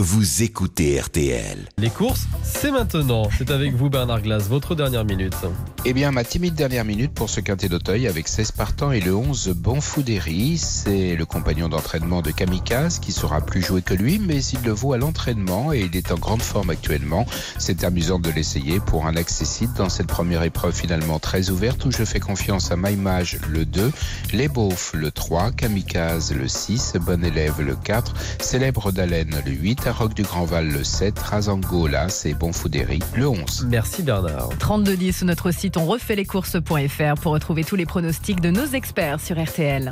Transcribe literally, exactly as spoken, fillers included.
vous écoutez R T L. Les courses, c'est maintenant. C'est avec vous Bernard Glass, votre dernière minute. Eh bien, ma timide dernière minute pour ce quintet d'Auteuil avec seize partants et le onze Bonfoudéry. C'est le compagnon d'entraînement de Kamikaze qui sera plus joué que lui, mais il le vaut à l'entraînement et il est en grande forme actuellement. C'est amusant de l'essayer pour un accessite dans cette première épreuve finalement très ouverte où je fais confiance à Maïmage le deux, Les Beaufs le trois, Kamikaze le six, Bon Élève le quatre, Célèbre d'Haleine le huit, Roc du Grandval le sept, Razango l'As et Bonfoudéry le onze. Merci Bernard. trente-deux dix sur notre site on refait les courses point f r pour retrouver tous les pronostics de nos experts sur R T L.